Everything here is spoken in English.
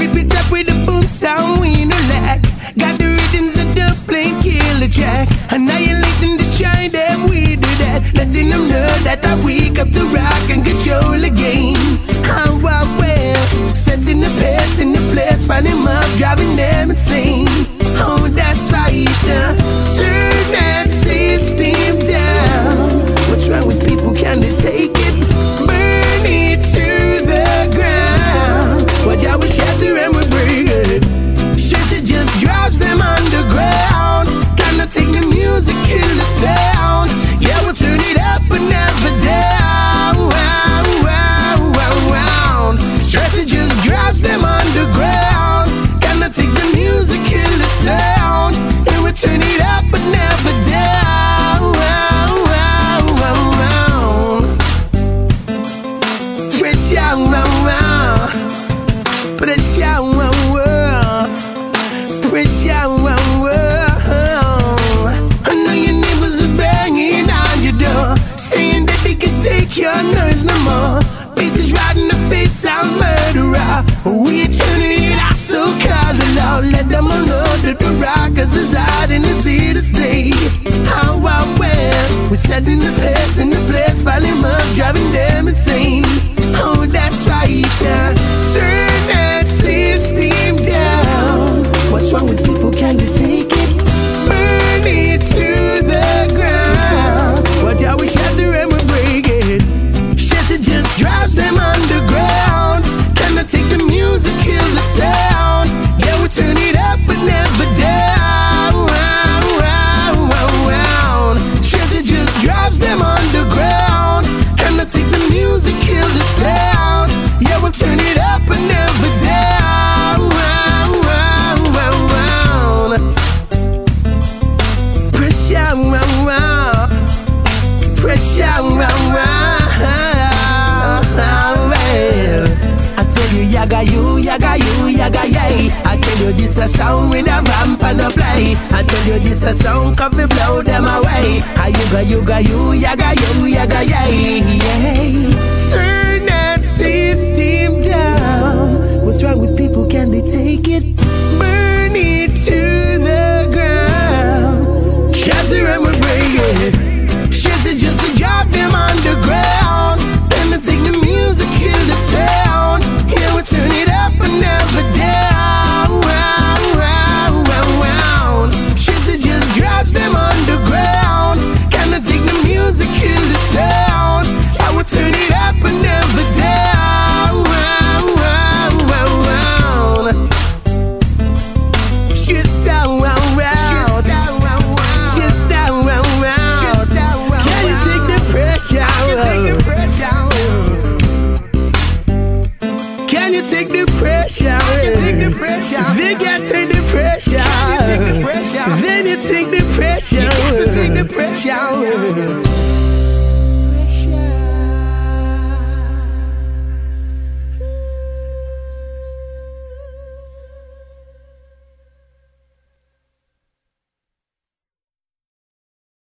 Whip it up with a boom sound, we no lack. Got the rhythms of the plain killer track. Annihilating the shine that we do that. Letting them know that I wake up to rock and control the game. How I wear, setting the pace in the place, finding them up, driving them insane. Oh, that's right, turn that system down. What's wrong with people, can they take it? Burn it to the ground. Watch out, we shatter and we break it. Shit, it just drops them underground. Gonna take the music, kill the sound. Yeah, we'll turn it up but never down. Stress, it just drops them underground. Gonna take the music, kill the sound. And we'll turn it up but never down. I know your neighbors are banging on your door, saying that they can take your nerves no more. Faces right in the face, sound murderer. We turning it off, so call it law. Let them all know that the rockers is out and it's here to stay. How I wear, we're setting the pace in the place, filing up, driving them insane. Oh, that's right, turn that system down. What's wrong with people, can they take it? Burn it to the ground. Watch how we shatter and we break it. Shit, it just drives them underground. Can I take the music, kill the sound? Yeah, we turn it up but never down. Shit, it just drives them underground. Can I take the music, kill the sound? Yeah, we'll turn it up but never down. Pressure, I tell you, yaga you, yaga you, yaga yay. I tell you, this a sound with a vamp and a play. I tell you, this a sound coffee blow them away. I yuga you, yaga yay. Turn that system down. What's wrong with people, can they take it? Burn it to the ground. Shatter and we break it. Shit, just to drop them underground. Then to take the music, kill the sound. Yeah, we turn it up but never down. Shit, just drops them underground. Can I take the music, kill the sound? Yeah, we turn it up but never down. Shit's down, can you take the pressure? They can't take the pressure. Then you take the pressure. You got to take the pressure.